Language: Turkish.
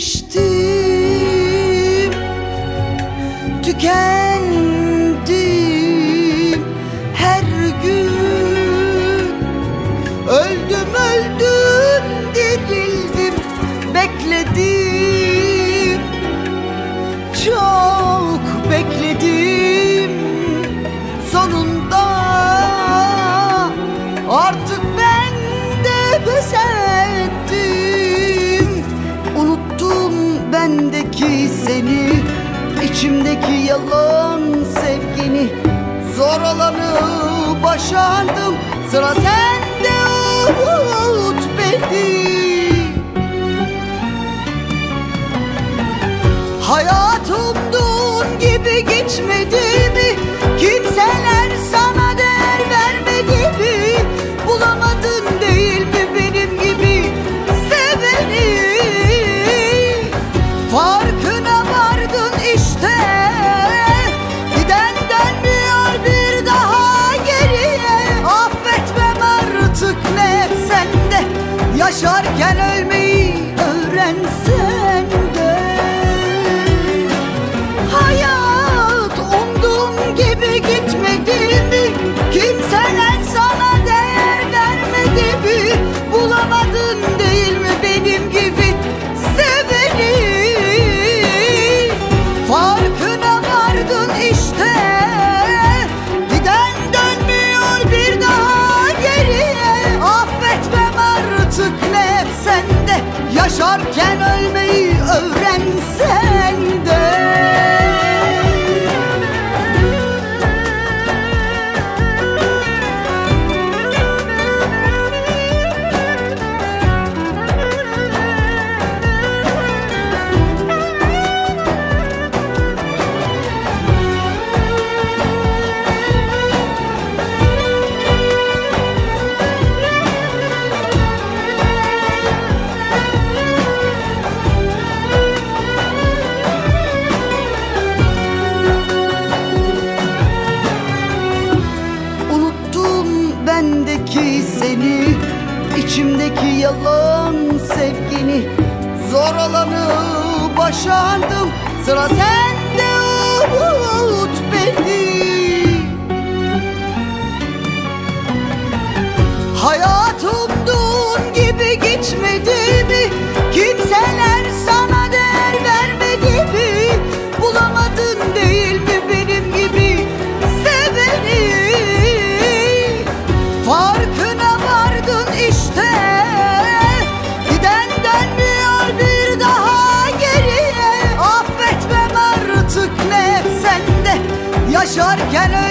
tükenmiştim, tükendim her gün. Öldüm öldüm dirildim, bekledim, çok bekledim. Sonunda artık ben de pes ettim. Unuttum bendeki seni, içimdeki yalan sevgini. Zor olanı başardım, sıra sende, unut beni. Hayat umduğun gibi geçmedi mi? Kimseler sana değer vermedi mi? Bulamadın değil mi benim gibi seveni? Farkına vardın işte, giden dönmüyor bir daha geriye. Affetmem artık ne etsen de, yaşarken ölmeyi öğrensen de. Hayat umduğum gibi gitmedi mi? Kimseler sana değer vermedi mi? Bulamadın değil mi benim gibi seveni? Farkına vardın işte, giden dönmüyor bir daha geriye. Affetmem artık ne etsen de, yaşarken ölmeyi öğrensen de. Bendeki seni, içimdeki yalan sevgini. Zor olanı başardım, sıra sende, unut beni. Hayat umduğun gibi geçmedi mi? Kimseler sana değer vermedi mi? Bulamadın değil mi benim gibi seveni? Farkına vardın işte, giden dönmüyor bir daha geriye. Affetmem artık ne etsen de, yaşarken